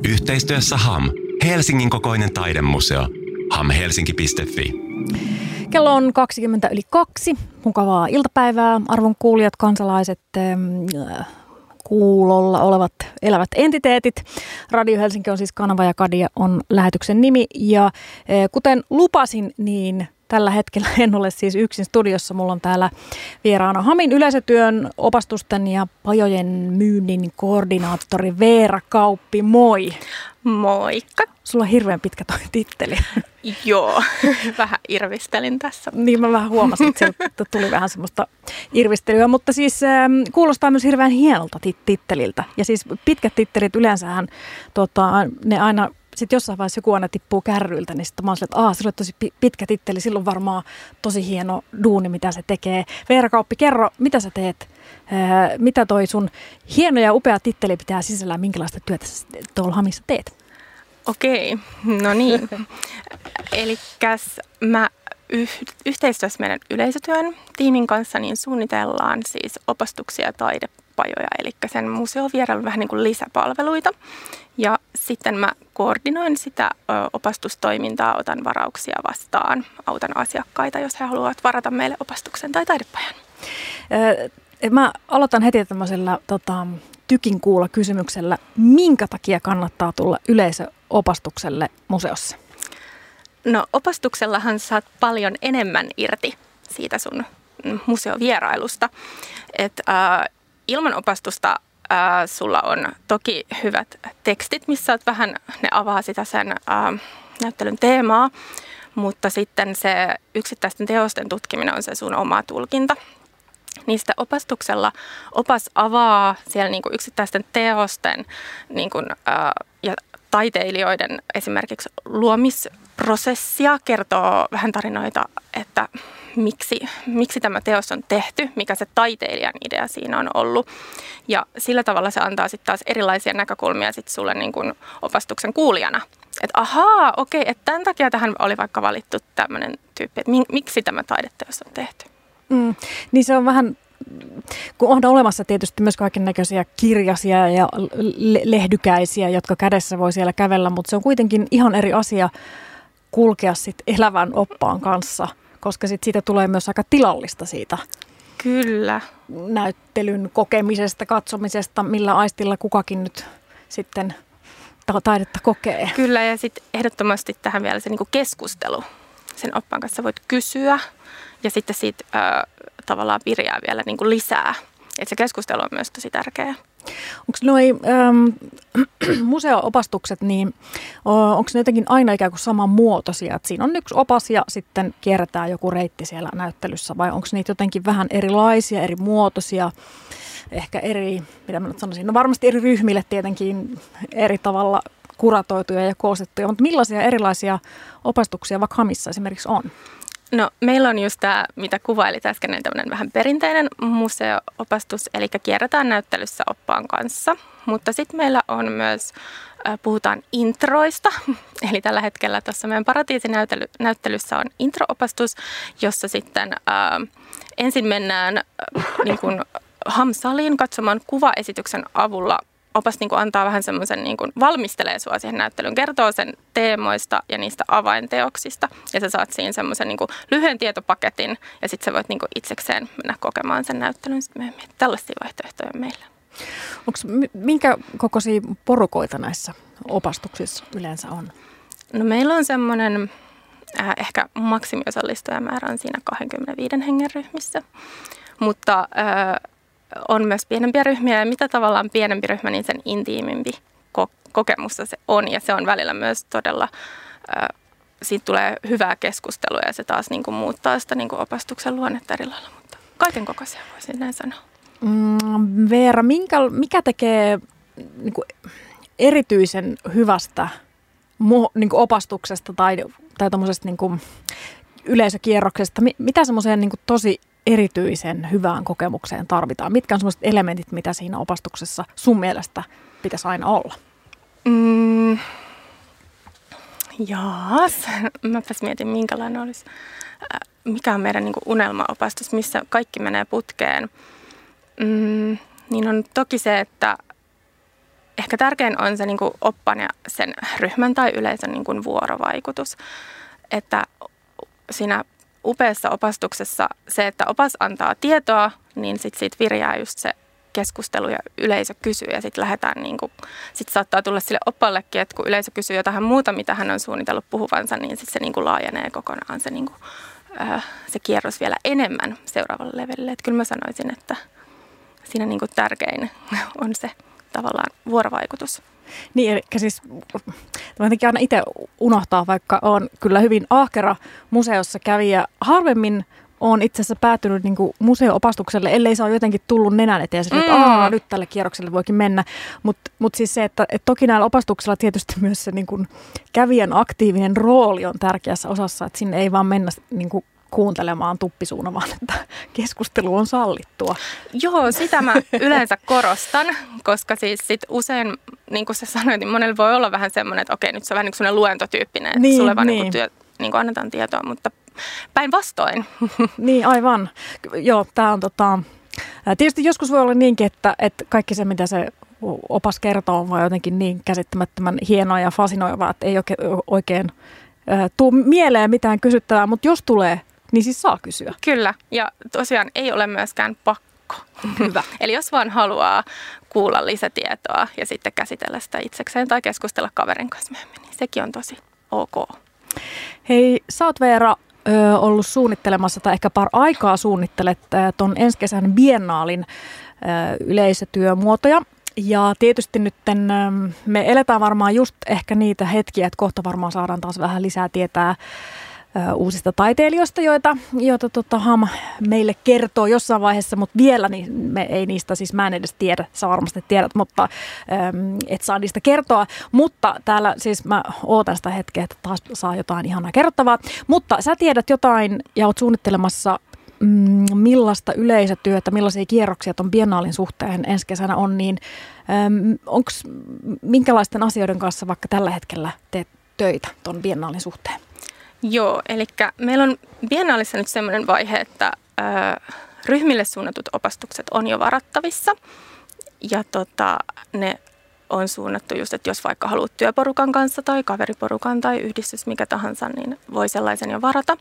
Yhteistyössä HAM, Helsingin kokoinen taidemuseo. hamhelsinki.fi. Kello on 2:20. Mukavaa iltapäivää, arvon kuulijat, kansalaiset, kuulolla olevat elävät entiteetit. Radio Helsinki on siis kanava ja Kadia on lähetyksen nimi. Ja kuten lupasin, niin tällä hetkellä en ole siis yksin studiossa. Mulla on täällä vieraana HAMin yleisötyön, opastusten ja pajojen myynnin koordinaattori Veera Kauppi. Moi! Moikka! Sulla on hirveän pitkä toi titteli. Joo, vähän irvistelin tässä. Niin mä vähän huomasin, että sieltä tuli vähän semmoista irvistelyä, mutta siis kuulostaa myös hirveän hienolta titteliltä. Ja siis pitkät tittelit yleensähän, ne aina, sitten jossain vaiheessa joku aina tippuu kärryiltä, niin sitten mä oon sille, että sillä on tosi pitkä titteli, silloin varmaan tosi hieno duuni, mitä se tekee. Veera Kauppi, kerro, mitä sä teet? Mitä toi sun hieno ja upea titteli pitää sisällään, minkälaista työtä sä tuolla HAMissa teet? Okei, no niin. Elikkäs mä yhteistyössä meidän yleisötyön tiimin kanssa niin suunnitellaan siis opastuksia ja taidepajoja, eli sen museovierailun vähän niin kuin lisäpalveluita. Ja sitten mä koordinoin sitä opastustoimintaa, otan varauksia vastaan, autan asiakkaita, jos he haluavat varata meille opastuksen tai taidepajan. Mä aloitan heti tämmöisellä tykin kuulla kysymyksellä. Minkä takia kannattaa tulla yleisöopastukselle museossa? No opastuksellahan saat paljon enemmän irti siitä sun museovierailusta. Ilman opastusta sulla on toki hyvät tekstit, missä vähän ne avaa sitä sen näyttelyn teemaa, mutta sitten se yksittäisten teosten tutkiminen on se sun oma tulkinta. Niistä opastuksella opas avaa siellä niinku yksittäisten teosten niinku, ja taiteilijoiden esimerkiksi luomisprosessia, kertoo vähän tarinoita, että miksi tämä teos on tehty, mikä se taiteilijan idea siinä on ollut. Ja sillä tavalla se antaa sitten taas erilaisia näkökulmia sit sulle niinku opastuksen kuulijana. Että ahaa, okei, että tämän takia tähän oli vaikka valittu tämmöinen tyyppi, että miksi tämä taideteos on tehty. Niin se on vähän, kun on olemassa tietysti myös kaikennäköisiä kirjasia ja lehdykäisiä, jotka kädessä voi siellä kävellä, mutta se on kuitenkin ihan eri asia kulkea sit elävän oppaan kanssa, koska sit siitä tulee myös aika tilallista siitä. Kyllä. Näyttelyn kokemisesta, katsomisesta, millä aistilla kukakin nyt sitten taidetta kokee. Kyllä, ja sitten ehdottomasti tähän vielä se niinku keskustelu. Sen oppaan kanssa voit kysyä ja sitten siitä tavallaan viriää vielä niinku lisää. Et se keskustelu on myös tosi tärkeää. Onko noi museo-opastukset, niin onko ne jotenkin aina ikään kuin saman muotoisia? Et siinä on yksi opas ja sitten kierretään joku reitti siellä näyttelyssä, vai onko niitä jotenkin vähän erilaisia, eri muotoisia, ehkä eri, mitä mä nyt sanoisin, no varmasti eri ryhmille tietenkin eri tavalla kuratoituja ja koostettuja, mutta millaisia erilaisia opastuksia vaikka HAMissa esimerkiksi on? No meillä on just tämä, mitä kuvailit äsken, tämmöinen vähän perinteinen museo-opastus, eli kierretään näyttelyssä oppaan kanssa. Mutta sitten meillä on myös, puhutaan introista, eli tällä hetkellä tuossa meidän Paratiisi-näyttelyssä on intro-opastus, jossa sitten ensin mennään niin kuin HAM-saliin katsomaan kuvaesityksen avulla. Opas niin kuin antaa vähän semmoisen, niin kuin valmistelee sua siihen näyttelyyn, kertoo sen teemoista ja niistä avainteoksista. Ja sä saat siinä semmoisen niin kuin lyhyen tietopaketin ja sitten sä voit niin kuin itsekseen mennä kokemaan sen näyttelyn sitten myöhemmin. Tällaisia vaihtoehtoja meillä. Minkä kokoisia porukoita näissä opastuksissa yleensä on? No meillä on semmoinen ehkä maksimiosallistujamäärä on siinä 25 hengen ryhmissä, mutta on myös pienempiä ryhmiä ja mitä tavallaan pienempi ryhmä, niin sen intiimimpi kokemusta se on. Ja se on välillä myös todella, siitä tulee hyvää keskustelua ja se taas niin kuin muuttaa sitä niin kuin opastuksen luonnetta eri lailla. Mutta kaiken kokoisia voisin näin sanoa. Veera, mikä tekee niin kuin erityisen hyvästä niin kuin opastuksesta tai tuommoisesta niin kuin yleisökierroksesta? Mitä semmoiseen niin kuin tosi erityisen hyvään kokemukseen tarvitaan? Mitkä on sellaiset elementit, mitä siinä opastuksessa sun mielestä pitäisi aina olla? Mäpäs mietin, minkälainen olisi, mikä on meidän niin kuin unelmaopastus, missä kaikki menee putkeen. Niin on toki se, että ehkä tärkein on se niin kuin oppaan ja sen ryhmän tai yleisön niin kuin vuorovaikutus. Että siinä upeassa opastuksessa se, että opas antaa tietoa, niin sitten siitä virjää just se keskustelu ja yleisö kysyy ja sitten lähdetään sitten saattaa tulla sille oppaallekin, että kun yleisö kysyy jotain muuta, mitä hän on suunnitellut puhuvansa, niin sitten se laajenee kokonaan se kierros vielä enemmän seuraavalle levelille. Että kyllä mä sanoisin, että siinä tärkein on se tavallaan vuorovaikutus. Niin, eli siis jotenkin aina itse unohtaa, vaikka on kyllä hyvin ahkera museossa kävijä. Harvemmin on itse asiassa päätynyt museo-opastukselle, ellei se ole jotenkin tullut nenän eteen sille, että nyt tälle kierrokselle voikin mennä. Mutta siis se, että toki näillä opastuksilla tietysti myös se kävijän aktiivinen rooli on tärkeässä osassa, että sinne ei vaan mennä kuuntelemaan tuppisuuna, vaan että keskustelu on sallittua. Joo, sitä mä yleensä korostan, koska siis sit usein, niin kuin sä sanoit, niin monella voi olla vähän semmoinen, että okei, nyt se on vähän semmoinen luentotyyppinen, että sulle vaan annetaan tietoa, mutta päinvastoin. Niin, aivan. Joo, tämä on tietysti joskus voi olla niinkin, että kaikki se, mitä se opas kertoo, on vaan jotenkin niin käsittämättömän hienoa ja fasinoivaa, että ei oikein tule mieleen mitään kysyttävää, mutta jos tulee, niin siis saa kysyä. Kyllä, ja tosiaan ei ole myöskään pakko. Hyvä. Eli jos vaan haluaa kuulla lisätietoa ja sitten käsitellä sitä itsekseen tai keskustella kaverin kanssa myöhemmin, niin sekin on tosi ok. Hei, sä oot Veera ollut suunnittelemassa tai ehkä aikaa suunnittelet ton ensi kesän biennaalin yleisötyömuotoja. Ja tietysti nyt me eletään varmaan just ehkä niitä hetkiä, että kohta varmaan saadaan taas vähän lisää tietää uusista taiteilijoista, joita HAM meille kertoo jossain vaiheessa, mutta vielä niin me ei niistä, siis mä en edes tiedä, sä varmasti tiedät, mutta et saa niistä kertoa. Mutta täällä siis mä ootan sitä hetkeä, että taas saa jotain ihanaa kerrottavaa. Mutta sä tiedät jotain ja oot suunnittelemassa millaista yleisötyötä, millaisia kierroksia ton biennaalin suhteen ensi kesänä on, niin onko minkälaisten asioiden kanssa vaikka tällä hetkellä teet töitä ton biennaalin suhteen? Joo, eli meillä on biennaalissa nyt semmoinen vaihe, että ryhmille suunnatut opastukset on jo varattavissa ja ne on suunnattu just, että jos vaikka haluat työporukan kanssa tai kaveriporukan tai yhdistys mikä tahansa, niin voi sellaisen jo varata.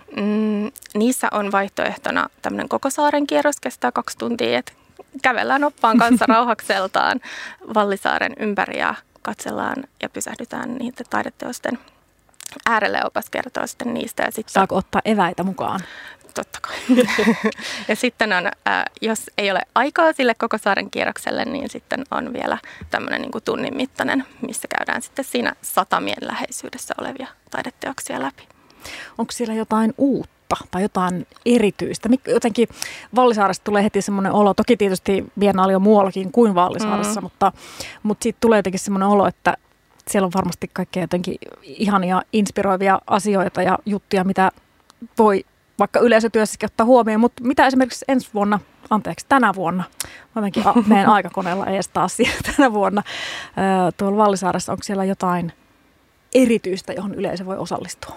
Niissä on vaihtoehtona tämmöinen koko saaren kierros, kestää 2 tuntia, että kävellään oppaan kanssa rauhakseltaan Vallisaaren ympäri ja katsellaan ja pysähdytään niiden taideteosten äärelle. Opas kertoo sitten niistä. Ja sitten, saako ottaa eväitä mukaan? Totta kai. Ja sitten on, jos ei ole aikaa sille koko saaren kierrokselle, niin sitten on vielä tämmöinen tunnin mittainen, missä käydään sitten siinä satamien läheisyydessä olevia taideteoksia läpi. Onko siellä jotain uutta tai jotain erityistä? Jotenkin Vallisaaresta tulee heti semmoinen olo, toki tietysti biennaali on muuallakin kuin Vallisaaressa, mutta siitä tulee jotenkin semmoinen olo, että siellä on varmasti kaikkea jotenkin ihania, inspiroivia asioita ja juttuja, mitä voi vaikka yleisötyössäkin ottaa huomioon, mutta mitä esimerkiksi tänä vuonna, mä jotenkin menen aikakoneella ees taas tänä vuonna tuolla Vallisaaressa, onko siellä jotain erityistä, johon yleisö voi osallistua?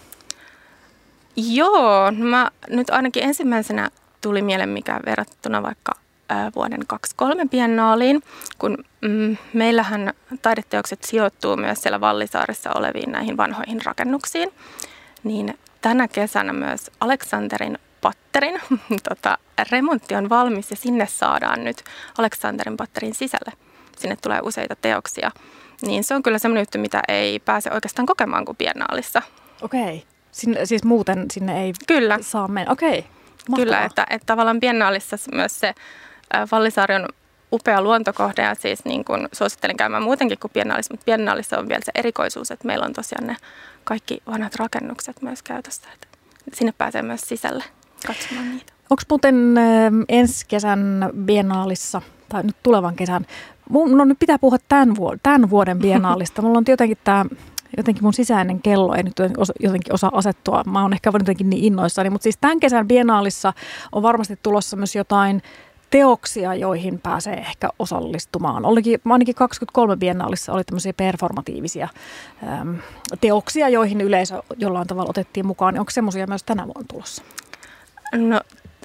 Joo, mä nyt ainakin ensimmäisenä tuli mieleen, mikä verrattuna vaikka vuoden 2023 biennaaliin, kun meillähän taideteokset sijoittuu myös siellä Vallisaaressa oleviin näihin vanhoihin rakennuksiin, niin tänä kesänä myös Aleksanterin patterin remontti on valmis ja sinne saadaan nyt Aleksanterin patterin sisälle. Sinne tulee useita teoksia, niin se on kyllä semmoinen juttu, mitä ei pääse oikeastaan kokemaan kuin biennaalissa. Okei. Siis muuten sinne ei saa mennä. Okei. Mahtavaa. Kyllä, että tavallaan biennaalissa myös se Vallisaari on upea luontokohde ja siis niin kuin suosittelen käymään muutenkin kuin biennaalissa, mutta biennaalissa on vielä se erikoisuus, että meillä on tosiaan ne kaikki vanhat rakennukset myös käytössä. Että sinne pääsee myös sisälle katsomaan niitä. Onko muuten ensi kesän biennaalissa tai nyt tulevan kesän, nyt pitää puhua tämän vuoden biennaalista. Mulla on jotenkin mun sisäinen kello ei nyt jotenkin osaa asettua. Mä oon ehkä jotenkin niin innoissani, mutta siis tämän kesän biennaalissa on varmasti tulossa myös jotain teoksia, joihin pääsee ehkä osallistumaan. Ainakin 23 biennaalissa oli tämmöisiä performatiivisia teoksia, joihin yleisö jollain tavalla otettiin mukaan. Onko semmoisia myös tänä vuonna tulossa? No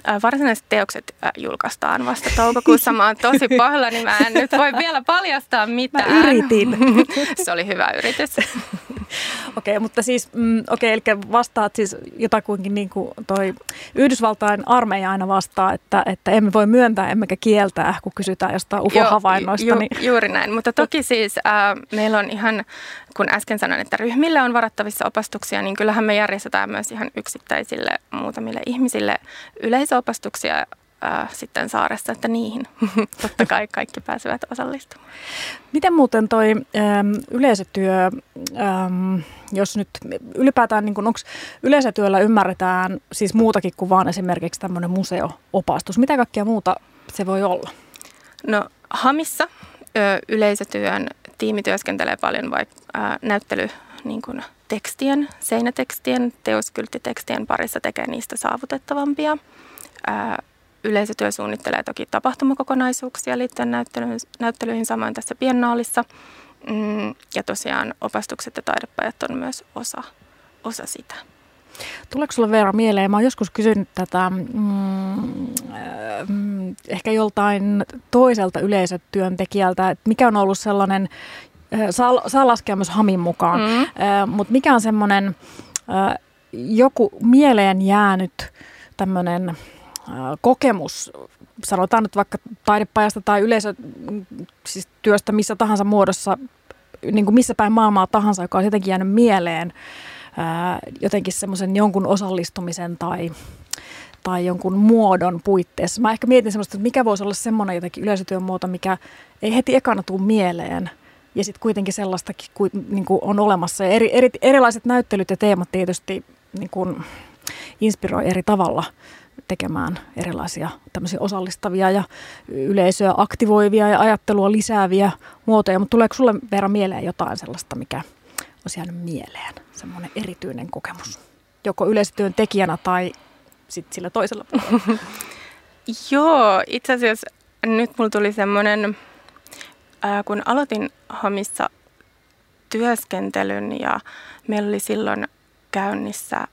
Varsinaiset teokset julkaistaan vasta toukokuussa. Mä oon tosi pahoillani, mä en nyt voi vielä paljastaa mitään. Mä yritin. Se oli hyvä yritys. Okei, mutta siis, eli vastaat siis jotakuinkin niin kuin toi Yhdysvaltain armeija aina vastaa, että emme voi myöntää emmekä kieltää, kun kysytään jostain UFO-havainnoista. Juuri näin, mutta toki siis meillä on ihan, kun äsken sanoin, että ryhmille on varattavissa opastuksia, niin kyllähän me järjestetään myös ihan yksittäisille muutamille ihmisille yleisöopastuksia sitten saaressa, että niihin totta kai kaikki pääsevät osallistumaan. Miten muuten toi yleisötyö, jos nyt ylipäätään, niin onko yleisötyöllä ymmärretään siis muutakin kuin vaan esimerkiksi tämmöinen museo-opastus? Mitä kaikkea muuta se voi olla? No Hamissa yleisötyön tiimi työskentelee paljon näyttely niin kuin tekstien, seinätekstien, teoskylttitekstien parissa, tekee niistä saavutettavampia. Yleisötyö suunnittelee toki tapahtumakokonaisuuksia liittyen näyttelyihin, samoin tässä biennaalissa. Ja tosiaan opastukset ja taidepajat on myös osa sitä. Tuleeko sinulle Veera mieleen, mä oon joskus kysynyt tätä ehkä joltain toiselta yleisötyöntekijältä, että mikä on ollut sellainen, saa laskea myös Hamin mukaan, mutta mikä on semmoinen joku mieleen jäänyt tämmöinen kokemus, sanotaan nyt vaikka taidepajasta tai siis työstä missä tahansa muodossa, niin kuin missä päin maailmaa tahansa, joka on jotenkin jäänyt mieleen jotenkin semmoisen jonkun osallistumisen tai jonkun muodon puitteissa. Mä ehkä mietin semmoista, että mikä voisi olla semmoinen jotenkin yleisötyön muoto, mikä ei heti ekana tule mieleen. Ja sitten kuitenkin sellaistakin niin kuin on olemassa. Ja erilaiset näyttelyt ja teemat tietysti niin kuin inspiroi eri tavalla tekemään erilaisia tämmöisiä osallistavia ja yleisöä aktivoivia ja ajattelua lisääviä muotoja. Mutta tuleeko sulle Veera mieleen jotain sellaista, mikä olisi jäänyt mieleen? Semmoinen erityinen kokemus, joko yleisötyön tekijänä tai sitten sillä toisella puolella? Joo, itse asiassa nyt mulla tuli semmoinen, kun aloitin Hamissa työskentelyn ja meillä oli silloin käynnissä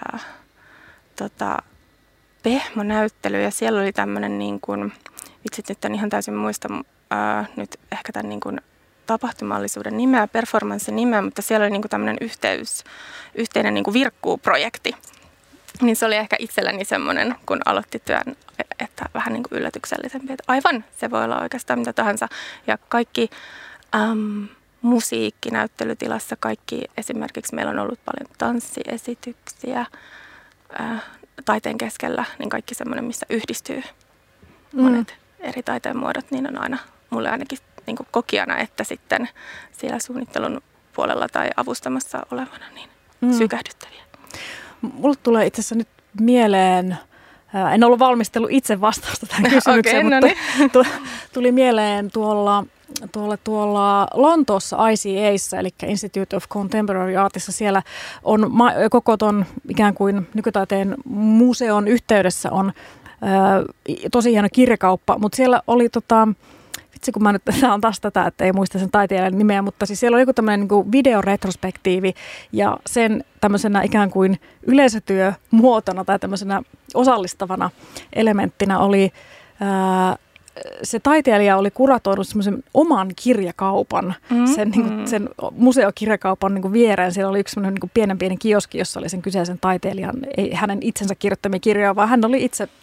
Pehmo-näyttely ja siellä oli tämmöinen niin kuin, vitsit nyt en ihan täysin muista nyt ehkä tämän niin kuin tapahtumallisuuden nimeä, performanssin nimeä, mutta siellä oli niin kuin tämmöinen yhteinen niin kuin virkkuuprojekti. Niin se oli ehkä itselleni semmoinen, kun aloitti työn, että vähän niin kuin yllätyksellisempi, että aivan, se voi olla oikeastaan mitä tahansa. Ja kaikki musiikki näyttelytilassa, kaikki esimerkiksi meillä on ollut paljon tanssiesityksiä taiteen keskellä, niin kaikki semmoinen, missä yhdistyy monet eri taiteen muodot, niin on aina mulle ainakin niin kuin kokijana, että sitten siellä suunnittelun puolella tai avustamassa olevana, niin sykähdyttäviä. Mulle tulee itse asiassa nyt mieleen, en ollut valmistellut itse vastausta tähän kysymykseen, mutta tuli mieleen tuolla Lontoossa ICA:ssa, eli Institute of Contemporary Artissa, siellä on koko ton ikään kuin nykytaiteen museon yhteydessä on tosi hieno kirjakauppa, mutta siellä oli vitsi kun mä nyt saan taas tätä, että ei muista sen taiteilijan nimeä, mutta siis siellä oli joku tämmöinen niin kuin videoretrospektiivi ja sen tämmöisenä ikään kuin yleisötyömuotona tai tämmöisenä osallistavana elementtinä oli se taiteilija oli kuratoinut semmoisen oman kirjakaupan, sen museokirjakaupan niin kuin viereen. Siellä oli yksi semmoinen niin kuin pienen kioski, jossa oli sen kyseisen taiteilijan, ei hänen itsensä kirjoittamia kirjoja, vaan hän oli itse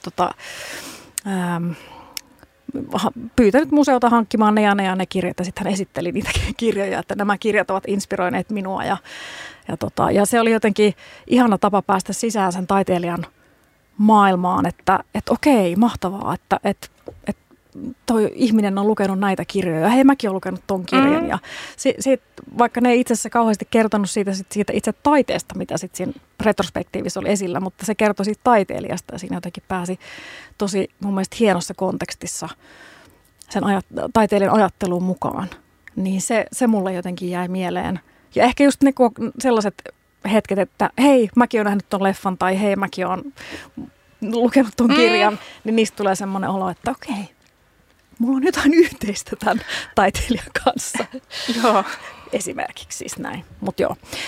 pyytänyt museota hankkimaan ne ja ne kirjat, ja sitten hän esitteli niitä kirjoja, että nämä kirjat ovat inspiroineet minua. Ja se oli jotenkin ihana tapa päästä sisään sen taiteilijan maailmaan, että okei, mahtavaa, että toi ihminen on lukenut näitä kirjoja, hei mäkin olen lukenut ton kirjan. Ja vaikka ne ei itse asiassa kauheasti kertonut siitä itse taiteesta, mitä sitten siinä retrospektiivissä oli esillä, mutta se kertoi siitä taiteilijasta ja siinä jotenkin pääsi tosi mun mielestä hienossa kontekstissa sen taiteilijan ajatteluun mukaan. Niin se mulle jotenkin jäi mieleen. Ja ehkä just ne sellaiset hetket, että hei mäkin olen nähnyt ton leffan tai hei mäkin olen lukenut ton kirjan, niin niistä tulee semmoinen olo, että okei. Mulla on jotain yhteistä tämän taiteilijan kanssa. Joo, esimerkiksi siis näin. Mutta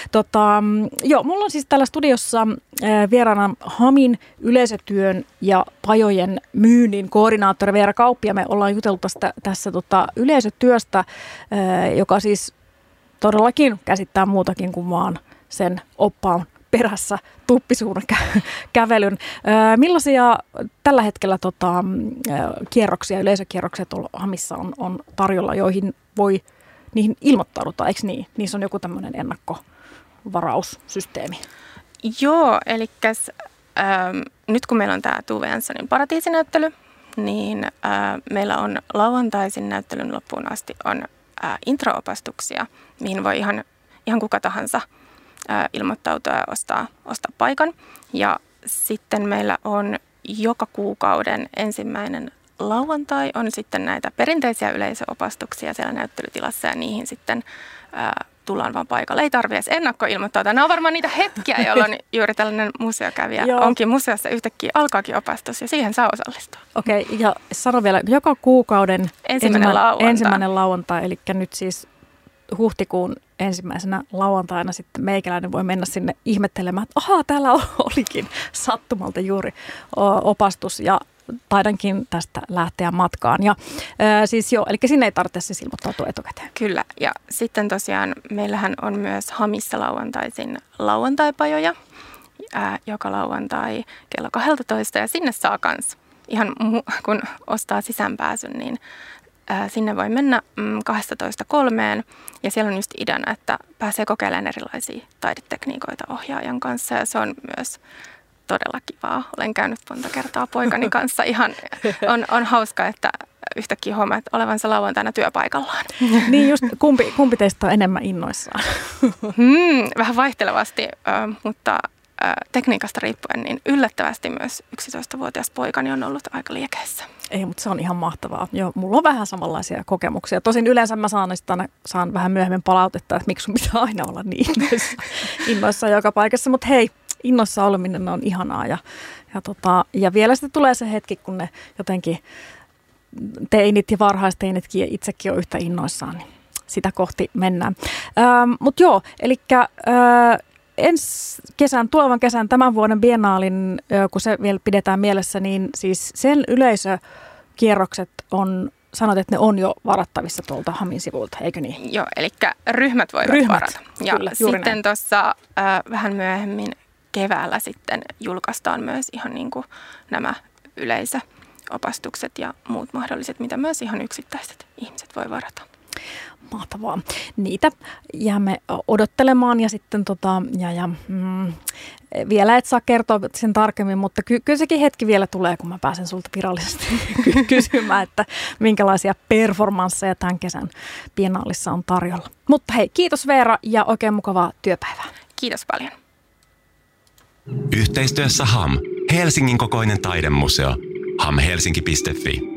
joo, mulla on siis täällä studiossa vieraana HAMin yleisötyön ja pajojen myynnin koordinaattori Veera Kauppi, ja me ollaan juteltu tässä yleisötyöstä, joka siis todellakin käsittää muutakin kuin vaan sen oppaan perässä tuppisuuden kävelyn. Millaisia tällä hetkellä kierroksia, yleisökierroksia tuolla HAMissa on tarjolla, joihin voi niihin ilmoittaudutaan, eikö niin? Niissä on joku tämmöinen ennakkovaraussysteemi. Joo, eli nyt kun meillä on tämä Tove Janssonin Paratiisinäyttely, niin meillä on lauantaisin näyttelyn loppuun asti on intro-opastuksia, mihin voi ihan kuka tahansa ilmoittautua ja ostaa paikan. Ja sitten meillä on joka kuukauden ensimmäinen lauantai on sitten näitä perinteisiä yleisöopastuksia siellä näyttelytilassa, ja niihin sitten tullaan vaan paikalle. Ei tarvitse edes ennakkoilmoittautua. Nämä on varmaan niitä hetkiä, jolloin juuri tällainen museokävijä onkin museossa yhtäkkiä alkaakin opastus, ja siihen saa osallistua. Okei, ja sano vielä, joka kuukauden ensimmäinen lauantai, eli nyt siis huhtikuun ensimmäisenä lauantaina sitten meikäläinen voi mennä sinne ihmettelemään, että ahaa, täällä olikin sattumalta juuri opastus, ja taidankin tästä lähteä matkaan. Ja siis joo, eli sinne ei tarvitse siis ilmoittautua etukäteen. Kyllä, ja sitten tosiaan meillähän on myös HAMissa lauantaisin lauantaipajoja, joka lauantai kello 12, ja sinne saa kans ihan kun ostaa sisäänpääsyn, niin sinne voi mennä 12:3, ja siellä on just ideana, että pääsee kokeilemaan erilaisia taidetekniikoita ohjaajan kanssa, ja se on myös todella kivaa. Olen käynyt monta kertaa poikani kanssa. Ihan on hauska, että yhtäkkiä huomaat olevansa lauantaina työpaikallaan. Niin just, kumpi teistä on enemmän innoissaan? Vähän vaihtelevasti, mutta tekniikasta riippuen, niin yllättävästi myös 11-vuotias poikani on ollut aika liekeissä. Ei, mutta se on ihan mahtavaa. Joo, mulla on vähän samanlaisia kokemuksia. Tosin yleensä mä saan vähän myöhemmin palautetta, että miksi sun pitää aina olla niin innoissaan joka paikassa. Mutta hei, innoissa oleminen on ihanaa. Ja vielä sitten tulee se hetki, kun ne jotenkin teinit ja varhaisteinitkin ja itsekin on yhtä innoissaan, niin sitä kohti mennään. Mutta joo, eli tulevan kesän, tämän vuoden biennaalin, kun se vielä pidetään mielessä, niin siis sen yleisökierrokset sanot, että ne on jo varattavissa tuolta HAMin sivulta, eikö niin? Joo, eli ryhmät voivat varata. Ja kyllä, sitten tuossa vähän myöhemmin keväällä sitten julkaistaan myös ihan niin kuin nämä yleisöopastukset ja muut mahdolliset, mitä myös ihan yksittäiset ihmiset voi varata. Mahtavaa. Niitä jäämme odottelemaan, ja sitten vielä et saa kertoa sen tarkemmin, mutta kyllä sekin hetki vielä tulee, kun mä pääsen sulta virallisesti kysymään, että minkälaisia performansseja tämän kesän biennaalissa on tarjolla. Mutta hei, kiitos Veera ja oikein mukavaa työpäivää. Kiitos paljon. Yhteistyössä HAM, Helsingin kokoinen taidemuseo. hamhelsinki.fi